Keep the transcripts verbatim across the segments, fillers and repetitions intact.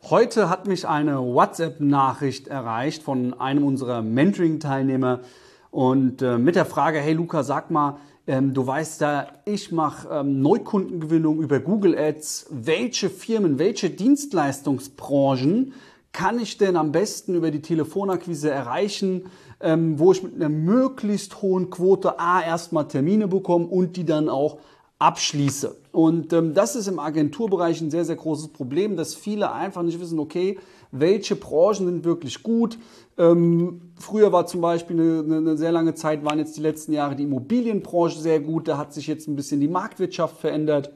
Heute hat mich eine WhatsApp-Nachricht erreicht von einem unserer Mentoring-Teilnehmer und äh, mit der Frage, hey Luca, sag mal, ähm, du weißt ja, ich mache ähm, Neukundengewinnung über Google Ads. Welche Firmen, welche Dienstleistungsbranchen kann ich denn am besten über die Telefonakquise erreichen, ähm, wo ich mit einer möglichst hohen Quote A erstmal Termine bekomme und die dann auch abschließe. Und ähm, das ist im Agenturbereich ein sehr, sehr großes Problem, dass viele einfach nicht wissen, okay, welche Branchen sind wirklich gut. Ähm, früher war zum Beispiel eine, eine sehr lange Zeit, waren jetzt die letzten Jahre die Immobilienbranche sehr gut. Da hat sich jetzt ein bisschen die Marktwirtschaft verändert.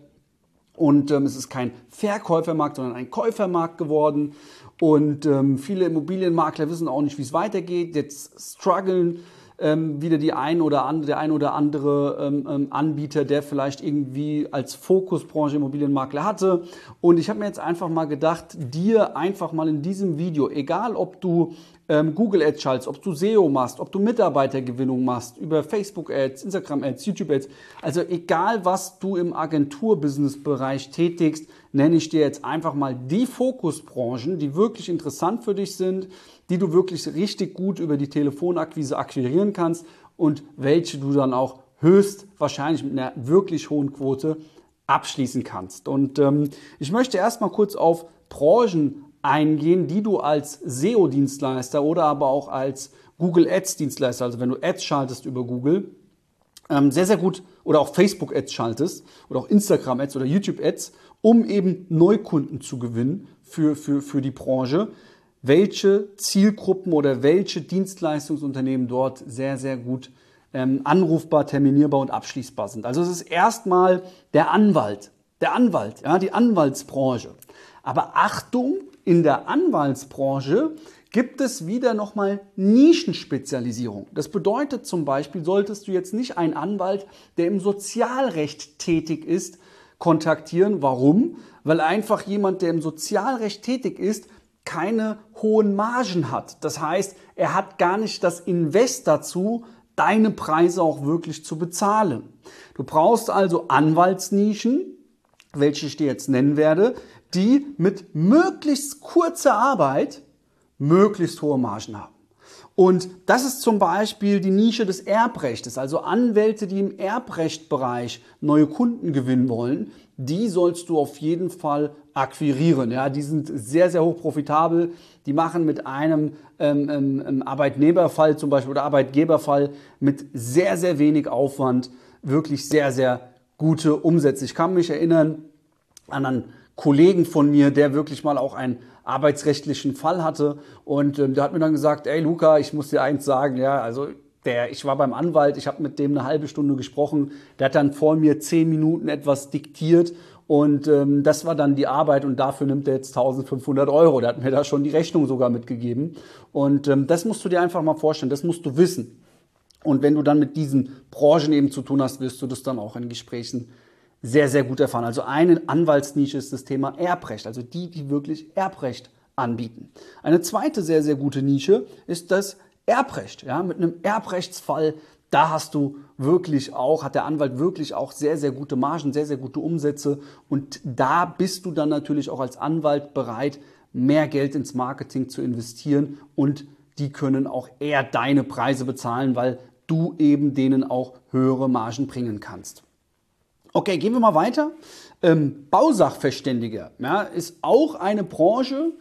Und ähm, es ist kein Verkäufermarkt, sondern ein Käufermarkt geworden. Und ähm, viele Immobilienmakler wissen auch nicht, wie es weitergeht. Jetzt strugglen ähm, wieder die ein oder andere, der ein oder andere ähm, ähm, Anbieter, der vielleicht irgendwie als Fokusbranche Immobilienmakler hatte. Und ich habe mir jetzt einfach mal gedacht, dir einfach mal in diesem Video, egal ob du ähm, Google Ads schaltest, ob du S E O machst, ob du Mitarbeitergewinnung machst, über Facebook Ads, Instagram Ads, YouTube Ads, also egal was du im Agenturbusiness-Bereich tätigst, nenne ich dir jetzt einfach mal die Fokusbranchen, die wirklich interessant für dich sind, die du wirklich richtig gut über die Telefonakquise akquirieren kannst und welche du dann auch höchstwahrscheinlich mit einer wirklich hohen Quote abschließen kannst. Und ähm, ich möchte erstmal kurz auf Branchen eingehen, die du als S E O-Dienstleister oder aber auch als Google Ads-Dienstleister, also wenn du Ads schaltest über Google, ähm, sehr, sehr gut oder auch Facebook Ads schaltest oder auch Instagram Ads oder YouTube Ads, um eben Neukunden zu gewinnen für, für, für die Branche, welche Zielgruppen oder welche Dienstleistungsunternehmen dort sehr, sehr gut ähm, anrufbar, terminierbar und abschließbar sind. Also es ist erstmal der Anwalt, der Anwalt, ja, die Anwaltsbranche. Aber Achtung, in der Anwaltsbranche gibt es wieder nochmal Nischenspezialisierung. Das bedeutet zum Beispiel, solltest du jetzt nicht einen Anwalt, der im Sozialrecht tätig ist, kontaktieren. Warum? Weil einfach jemand, der im Sozialrecht tätig ist, keine hohen Margen hat. Das heißt, er hat gar nicht das Invest dazu, deine Preise auch wirklich zu bezahlen. Du brauchst also Anwaltsnischen, welche ich dir jetzt nennen werde, die mit möglichst kurzer Arbeit möglichst hohe Margen haben. Und das ist zum Beispiel die Nische des Erbrechtes, also Anwälte, die im Erbrechtbereich neue Kunden gewinnen wollen, die sollst du auf jeden Fall akquirieren. Ja, die sind sehr, sehr hoch profitabel. Die machen mit einem ähm, ähm, Arbeitnehmerfall zum Beispiel oder Arbeitgeberfall mit sehr, sehr wenig Aufwand wirklich sehr, sehr gute Umsätze. Ich kann mich erinnern an einen Kollegen von mir, der wirklich mal auch einen arbeitsrechtlichen Fall hatte und ähm, der hat mir dann gesagt, ey Luca, ich muss dir eins sagen, ja, also der, ich war beim Anwalt, ich habe mit dem eine halbe Stunde gesprochen, der hat dann vor mir zehn Minuten etwas diktiert und ähm, das war dann die Arbeit und dafür nimmt er jetzt eintausendfünfhundert Euro, der hat mir da schon die Rechnung sogar mitgegeben und ähm, das musst du dir einfach mal vorstellen, das musst du wissen und wenn du dann mit diesen Branchen eben zu tun hast, wirst du das dann auch in Gesprächen sehr, sehr gut erfahren. Also eine Anwaltsnische ist das Thema Erbrecht, also die, die wirklich Erbrecht anbieten. Eine zweite sehr, sehr gute Nische ist das Erbrecht. Ja, mit einem Erbrechtsfall, da hast du wirklich auch, hat der Anwalt wirklich auch sehr, sehr gute Margen, sehr, sehr gute Umsätze und da bist du dann natürlich auch als Anwalt bereit, mehr Geld ins Marketing zu investieren und die können auch eher deine Preise bezahlen, weil du eben denen auch höhere Margen bringen kannst. Okay, gehen wir mal weiter. Ähm, Bausachverständiger, ja, ist auch eine Branche,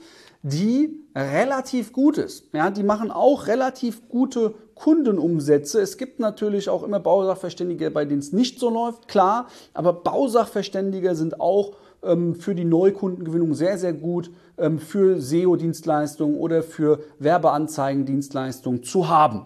die relativ gut ist. Ja, die machen auch relativ gute Kundenumsätze. Es gibt natürlich auch immer Bausachverständige, bei denen es nicht so läuft, klar. Aber Bausachverständiger sind auch ähm, für die Neukundengewinnung sehr, sehr gut ähm, für S E O-Dienstleistungen oder für Werbeanzeigendienstleistungen zu haben.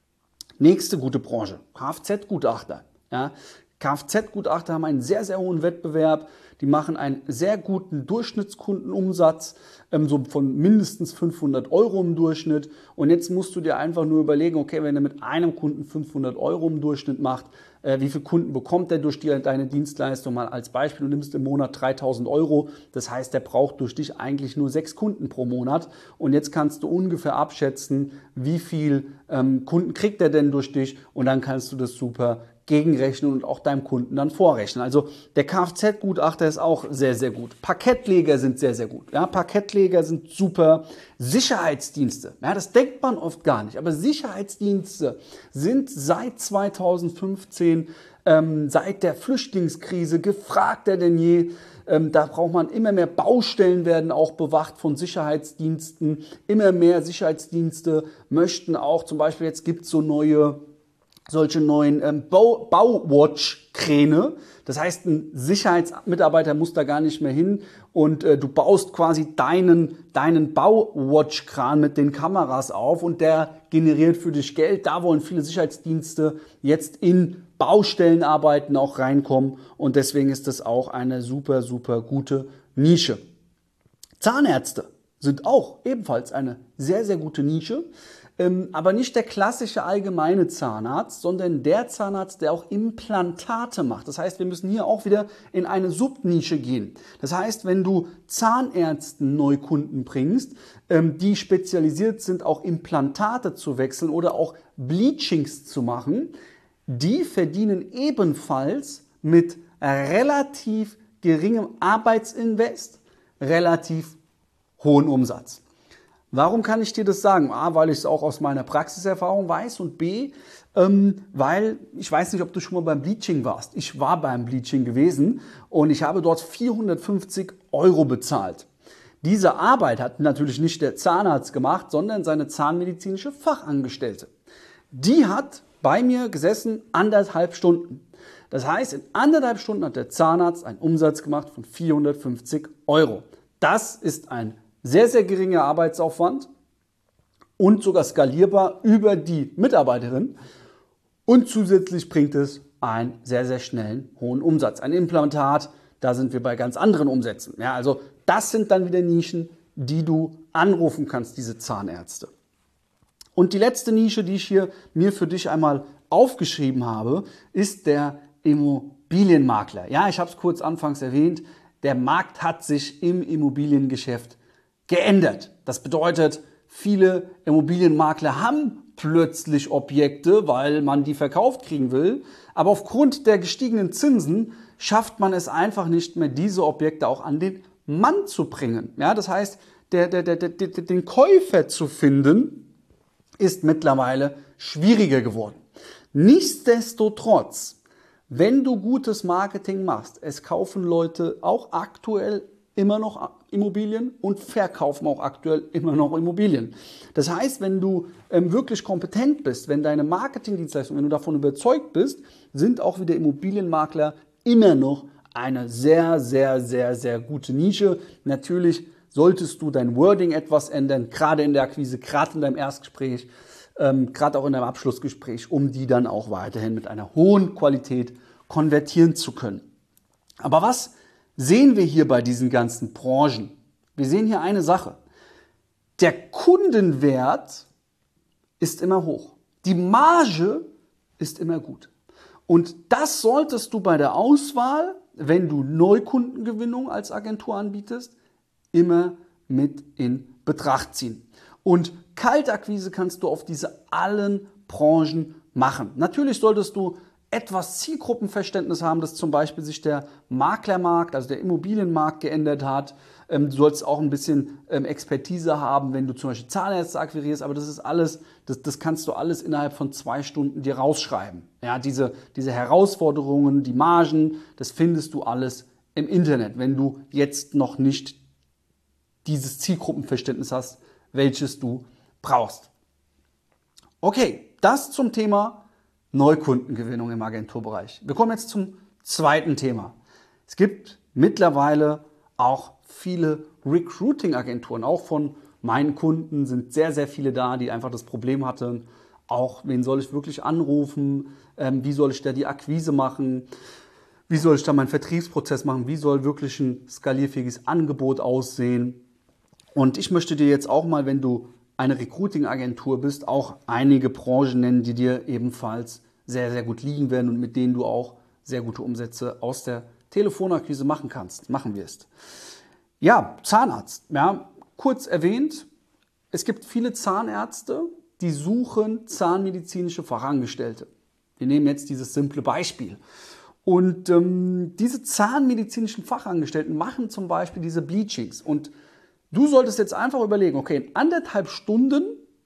Nächste gute Branche, Kfz-Gutachter. Ja, Kfz-Gutachter haben einen sehr, sehr hohen Wettbewerb. Die machen einen sehr guten Durchschnittskundenumsatz, ähm, so von mindestens fünfhundert Euro im Durchschnitt. Und jetzt musst du dir einfach nur überlegen, okay, wenn er mit einem Kunden fünfhundert Euro im Durchschnitt macht, äh, wie viele Kunden bekommt er durch die, deine Dienstleistung? Mal als Beispiel, du nimmst im Monat dreitausend Euro. Das heißt, er braucht durch dich eigentlich nur sechs Kunden pro Monat. Und jetzt kannst du ungefähr abschätzen, wie viel ähm, Kunden kriegt er denn durch dich? Und dann kannst du das super gegenrechnen und auch deinem Kunden dann vorrechnen. Also der Kfz-Gutachter ist auch sehr, sehr gut. Parkettleger sind sehr, sehr gut. Ja, Parkettleger sind super. Sicherheitsdienste, ja, das denkt man oft gar nicht, aber Sicherheitsdienste sind seit zweitausendfünfzehn, ähm, seit der Flüchtlingskrise gefragter denn je. Ähm, da braucht man immer mehr Baustellen, werden auch bewacht von Sicherheitsdiensten. Immer mehr Sicherheitsdienste möchten auch, zum Beispiel jetzt gibt es so neue solche neuen ähm, Bau Bauwatch-Kräne. Das heißt, ein Sicherheitsmitarbeiter muss da gar nicht mehr hin und äh, du baust quasi deinen, deinen Bauwatch-Kran mit den Kameras auf und der generiert für dich Geld. Da wollen viele Sicherheitsdienste jetzt in Baustellenarbeiten auch reinkommen und deswegen ist das auch eine super, super gute Nische. Zahnärzte sind auch ebenfalls eine sehr, sehr gute Nische. Ähm, aber nicht der klassische allgemeine Zahnarzt, sondern der Zahnarzt, der auch Implantate macht. Das heißt, wir müssen hier auch wieder in eine Subnische gehen. Das heißt, wenn du Zahnärzten Neukunden bringst, ähm, die spezialisiert sind, auch Implantate zu wechseln oder auch Bleachings zu machen, die verdienen ebenfalls mit relativ geringem Arbeitsinvest relativ hohen Umsatz. Warum kann ich dir das sagen? A, weil ich es auch aus meiner Praxiserfahrung weiß und B, ähm, weil ich weiß nicht, ob du schon mal beim Bleaching warst. Ich war beim Bleaching gewesen und ich habe dort vierhundertfünfzig Euro bezahlt. Diese Arbeit hat natürlich nicht der Zahnarzt gemacht, sondern seine zahnmedizinische Fachangestellte. Die hat bei mir gesessen anderthalb Stunden. Das heißt, in anderthalb Stunden hat der Zahnarzt einen Umsatz gemacht von vierhundertfünfzig Euro. Das ist ein sehr, sehr geringer Arbeitsaufwand und sogar skalierbar über die Mitarbeiterin. Und zusätzlich bringt es einen sehr, sehr schnellen, hohen Umsatz. Ein Implantat, da sind wir bei ganz anderen Umsätzen. Ja, also das sind dann wieder Nischen, die du anrufen kannst, diese Zahnärzte. Und die letzte Nische, die ich hier mir für dich einmal aufgeschrieben habe, ist der Immobilienmakler. Ja, ich habe es kurz anfangs erwähnt, der Markt hat sich im Immobiliengeschäft geändert. Das bedeutet, viele Immobilienmakler haben plötzlich Objekte, weil man die verkauft kriegen will. Aber aufgrund der gestiegenen Zinsen schafft man es einfach nicht mehr, diese Objekte auch an den Mann zu bringen. Ja, das heißt, der, der, der, der, den Käufer zu finden, ist mittlerweile schwieriger geworden. Nichtsdestotrotz, wenn du gutes Marketing machst, es kaufen Leute auch aktuell immer noch Immobilien und verkaufen auch aktuell immer noch Immobilien. Das heißt, wenn du ähm, wirklich kompetent bist, wenn deine Marketingdienstleistung, wenn du davon überzeugt bist, sind auch wieder Immobilienmakler immer noch eine sehr, sehr, sehr, sehr gute Nische. Natürlich solltest du dein Wording etwas ändern, gerade in der Akquise, gerade in deinem Erstgespräch, ähm, gerade auch in deinem Abschlussgespräch, um die dann auch weiterhin mit einer hohen Qualität konvertieren zu können. Aber was sehen wir hier bei diesen ganzen Branchen? Wir sehen hier eine Sache. Der Kundenwert ist immer hoch. Die Marge ist immer gut. Und das solltest du bei der Auswahl, wenn du Neukundengewinnung als Agentur anbietest, immer mit in Betracht ziehen. Und Kaltakquise kannst du auf diese allen Branchen machen. Natürlich solltest du etwas Zielgruppenverständnis haben, dass zum Beispiel sich der Maklermarkt, also der Immobilienmarkt geändert hat. Du sollst auch ein bisschen Expertise haben, wenn du zum Beispiel Zahnärzte akquirierst, aber das ist alles, das, das kannst du alles innerhalb von zwei Stunden dir rausschreiben. Ja, diese, diese Herausforderungen, die Margen, das findest du alles im Internet, wenn du jetzt noch nicht dieses Zielgruppenverständnis hast, welches du brauchst. Okay, das zum Thema Neukundengewinnung im Agenturbereich. Wir kommen jetzt zum zweiten Thema. Es gibt mittlerweile auch viele Recruiting-Agenturen. Auch von meinen Kunden sind sehr, sehr viele da, die einfach das Problem hatten, auch wen soll ich wirklich anrufen, ähm, wie soll ich da die Akquise machen, wie soll ich da meinen Vertriebsprozess machen, wie soll wirklich ein skalierfähiges Angebot aussehen. Und ich möchte dir jetzt auch mal, wenn du eine Recruiting-Agentur bist, auch einige Branchen nennen, die dir ebenfalls sehr, sehr gut liegen werden und mit denen du auch sehr gute Umsätze aus der Telefonakquise machen kannst, machen wirst. Ja, Zahnarzt. Ja, kurz erwähnt, es gibt viele Zahnärzte, die suchen zahnmedizinische Fachangestellte. Wir nehmen jetzt dieses simple Beispiel. Und ähm, diese zahnmedizinischen Fachangestellten machen zum Beispiel diese Bleachings. Und du solltest jetzt einfach überlegen, okay, in anderthalb Stunden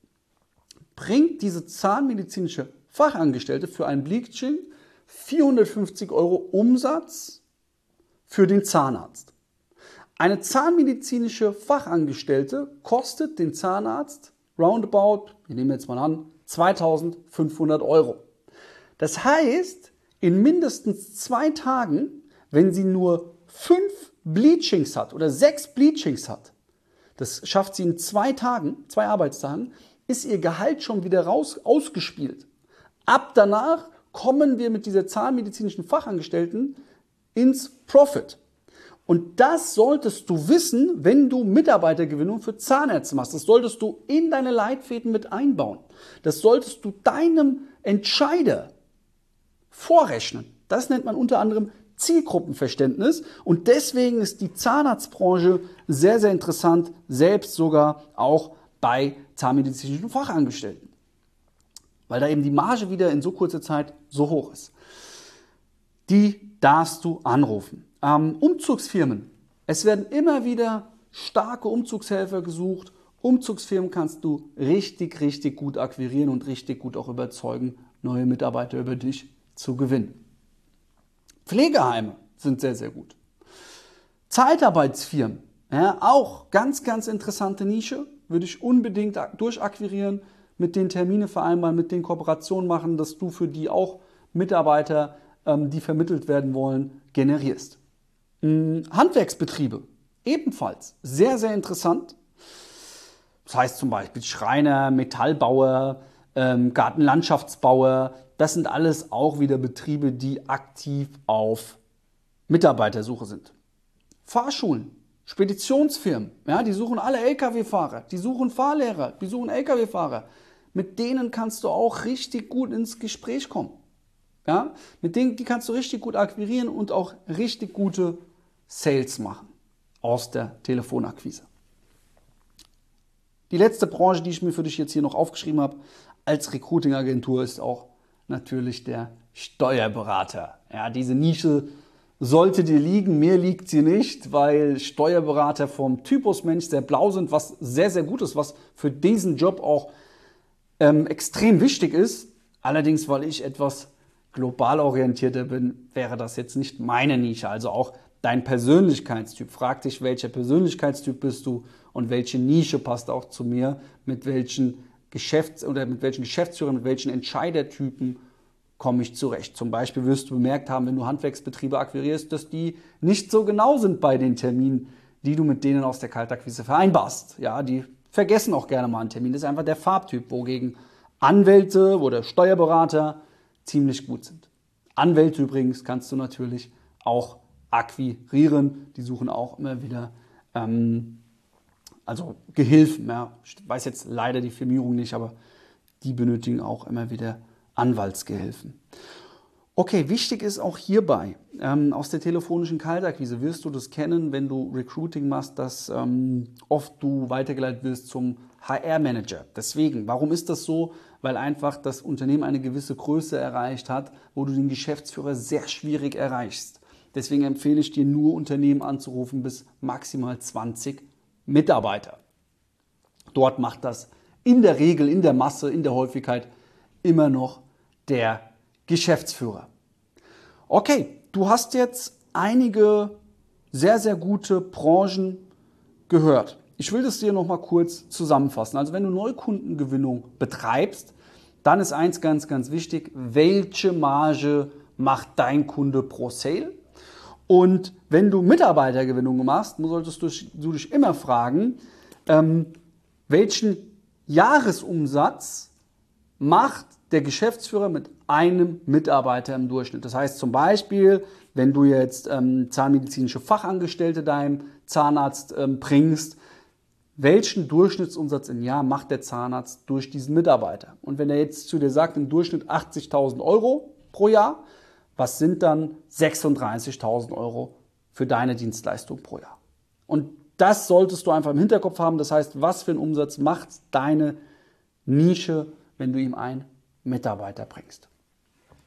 bringt diese zahnmedizinische Fachangestellte für ein Bleaching vierhundertfünfzig Euro Umsatz für den Zahnarzt. Eine zahnmedizinische Fachangestellte kostet den Zahnarzt roundabout, wir nehmen jetzt mal an, zweitausendfünfhundert Euro. Das heißt, in mindestens zwei Tagen, wenn sie nur fünf Bleachings hat oder sechs Bleachings hat, das schafft sie in zwei Tagen, zwei Arbeitstagen, ist ihr Gehalt schon wieder raus, ausgespielt. Ab danach kommen wir mit dieser zahnmedizinischen Fachangestellten ins Profit. Und das solltest du wissen, wenn du Mitarbeitergewinnung für Zahnärzte machst. Das solltest du in deine Leitfäden mit einbauen. Das solltest du deinem Entscheider vorrechnen. Das nennt man unter anderem Zielgruppenverständnis. Und deswegen ist die Zahnarztbranche sehr, sehr interessant, selbst sogar auch bei zahnmedizinischen Fachangestellten. Weil da eben die Marge wieder in so kurzer Zeit so hoch ist. Die darfst du anrufen. Ähm, Umzugsfirmen. Es werden immer wieder starke Umzugshelfer gesucht. Umzugsfirmen kannst du richtig, richtig gut akquirieren und richtig gut auch überzeugen, neue Mitarbeiter über dich zu gewinnen. Pflegeheime sind sehr, sehr gut. Zeitarbeitsfirmen, ja, auch ganz, ganz interessante Nische. Würde ich unbedingt durchakquirieren, mit den Termine vereinbaren, mit den Kooperationen machen, dass du für die auch Mitarbeiter, ähm, die vermittelt werden wollen, generierst. Ähm, Handwerksbetriebe, ebenfalls sehr, sehr interessant. Das heißt zum Beispiel Schreiner, Metallbauer, ähm, Gartenlandschaftsbauer. Das sind alles auch wieder Betriebe, die aktiv auf Mitarbeitersuche sind. Fahrschulen, Speditionsfirmen, ja, die suchen alle L K W-Fahrer, die suchen Fahrlehrer, die suchen L K W-Fahrer. Mit denen kannst du auch richtig gut ins Gespräch kommen. Ja, mit denen die kannst du richtig gut akquirieren und auch richtig gute Sales machen aus der Telefonakquise. Die letzte Branche, die ich mir für dich jetzt hier noch aufgeschrieben habe, als Recruiting-Agentur ist auch natürlich der Steuerberater. Ja, diese Nische sollte dir liegen, mir liegt sie nicht, weil Steuerberater vom Typus Mensch sehr blau sind, was sehr, sehr gut ist, was für diesen Job auch ähm, extrem wichtig ist. Allerdings, weil ich etwas global orientierter bin, wäre das jetzt nicht meine Nische. Also auch dein Persönlichkeitstyp. Frag dich, welcher Persönlichkeitstyp bist du und welche Nische passt auch zu mir, mit welchen Geschäfts- oder mit welchen Geschäftsführern, mit welchen Entscheidertypen komme ich zurecht. Zum Beispiel wirst du bemerkt haben, wenn du Handwerksbetriebe akquirierst, dass die nicht so genau sind bei den Terminen, die du mit denen aus der Kaltakquise vereinbarst. Ja, die vergessen auch gerne mal einen Termin. Das ist einfach der Farbtyp, wogegen Anwälte oder Steuerberater ziemlich gut sind. Anwälte übrigens kannst du natürlich auch akquirieren. Die suchen auch immer wieder ähm, also Gehilfen. Ja. Ich weiß jetzt leider die Firmierung nicht, aber die benötigen auch immer wieder Anwaltsgehilfen. Okay, wichtig ist auch hierbei, ähm, aus der telefonischen Kaltakquise wirst du das kennen, wenn du Recruiting machst, dass ähm, oft du weitergeleitet wirst zum H R-Manager. Deswegen, warum ist das so? Weil einfach das Unternehmen eine gewisse Größe erreicht hat, wo du den Geschäftsführer sehr schwierig erreichst. Deswegen empfehle ich dir nur, Unternehmen anzurufen bis maximal zwanzig Mitarbeiter. Dort macht das in der Regel, in der Masse, in der Häufigkeit immer noch der Geschäftsführer. Okay, du hast jetzt einige sehr, sehr gute Branchen gehört. Ich will das dir noch mal kurz zusammenfassen. Also wenn du Neukundengewinnung betreibst, dann ist eins ganz, ganz wichtig, welche Marge macht dein Kunde pro Sale? Und wenn du Mitarbeitergewinnung machst, solltest du, du dich immer fragen, ähm, welchen Jahresumsatz macht der Geschäftsführer mit einem Mitarbeiter im Durchschnitt. Das heißt zum Beispiel, wenn du jetzt ähm, zahnmedizinische Fachangestellte deinem Zahnarzt ähm, bringst, welchen Durchschnittsumsatz im Jahr macht der Zahnarzt durch diesen Mitarbeiter? Und wenn er jetzt zu dir sagt, im Durchschnitt achtzigtausend Euro pro Jahr, was sind dann sechsunddreißigtausend Euro für deine Dienstleistung pro Jahr? Und das solltest du einfach im Hinterkopf haben. Das heißt, was für einen Umsatz macht deine Nische, wenn du ihm einen Mitarbeiter bringst?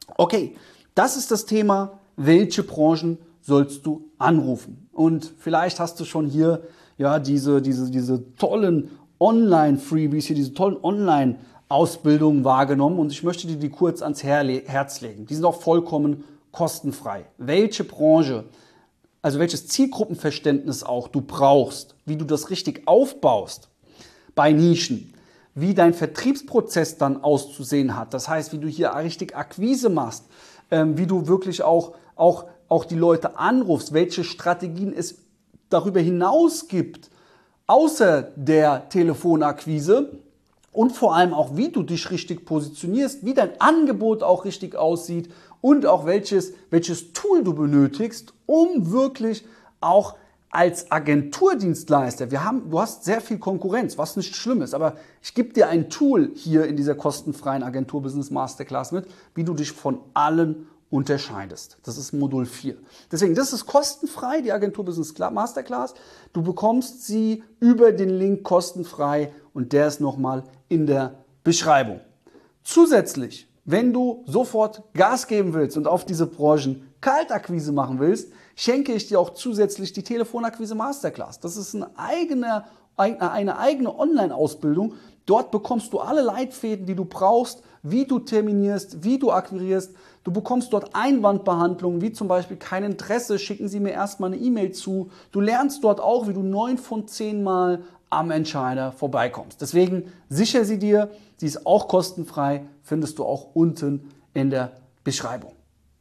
Okay, das ist das Thema, welche Branchen sollst du anrufen? Und vielleicht hast du schon hier ja diese, diese, diese tollen Online-Freebies, hier diese tollen Online-Ausbildungen wahrgenommen und ich möchte dir die kurz ans Herz legen. Die sind auch vollkommen kostenfrei. Welche Branche, also welches Zielgruppenverständnis auch du brauchst, wie du das richtig aufbaust bei Nischen, wie dein Vertriebsprozess dann auszusehen hat. Das heißt, wie du hier richtig Akquise machst, ähm, wie du wirklich auch, auch, auch die Leute anrufst, welche Strategien es darüber hinaus gibt, außer der Telefonakquise und vor allem auch, wie du dich richtig positionierst, wie dein Angebot auch richtig aussieht und auch welches, welches Tool du benötigst, um wirklich auch als Agenturdienstleister, wir haben, du hast sehr viel Konkurrenz, was nicht schlimm ist, aber ich gebe dir ein Tool hier in dieser kostenfreien Agentur-Business Masterclass mit, wie du dich von allen unterscheidest. Das ist Modul vier. Deswegen, das ist kostenfrei, die Agentur-Business Masterclass. Du bekommst sie über den Link kostenfrei und der ist nochmal in der Beschreibung. Zusätzlich, wenn du sofort Gas geben willst und auf diese Branchen Kaltakquise machen willst, schenke ich dir auch zusätzlich die Telefonakquise Masterclass. Das ist eine eigene, eine eigene Online-Ausbildung. Dort bekommst du alle Leitfäden, die du brauchst, wie du terminierst, wie du akquirierst. Du bekommst dort Einwandbehandlungen, wie zum Beispiel kein Interesse, schicken Sie mir erstmal eine E-Mail zu. Du lernst dort auch, wie du neun von zehn Mal am Entscheider vorbeikommst. Deswegen sichere sie dir, sie ist auch kostenfrei, findest du auch unten in der Beschreibung.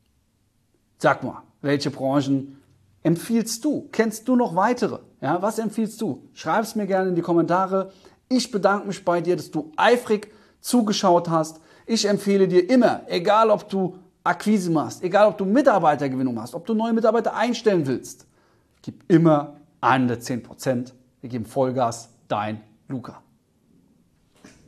Sag mal, welche Branchen empfiehlst du? Kennst du noch weitere? Ja, was empfiehlst du? Schreib es mir gerne in die Kommentare. Ich bedanke mich bei dir, dass du eifrig zugeschaut hast. Ich empfehle dir immer, egal ob du Akquise machst, egal ob du Mitarbeitergewinnung machst, ob du neue Mitarbeiter einstellen willst, gib immer hundert zehn Prozent. Wir geben Vollgas, dein Luca.